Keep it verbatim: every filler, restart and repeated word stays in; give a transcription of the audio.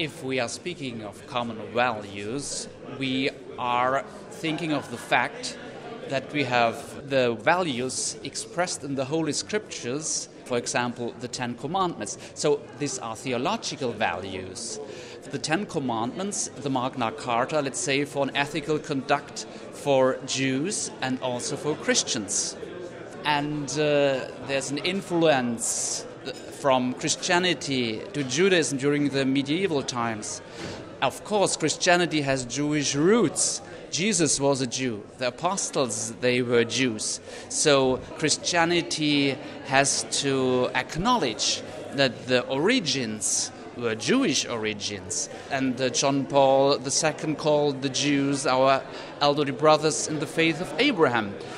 If we are speaking of common values, we are thinking of the fact that we have the values expressed in the Holy Scriptures, for example, the Ten Commandments. So these are theological values. The Ten Commandments, the Magna Carta, let's say, for an ethical conduct for Jews and also for Christians. And uh, there's an influence from Christianity to Judaism during the medieval times. Of course, Christianity has Jewish roots. Jesus was a Jew. The apostles, they were Jews. So Christianity has to acknowledge that the origins were Jewish origins. And uh, John Paul the Second called the Jews our elderly brothers in the faith of Abraham.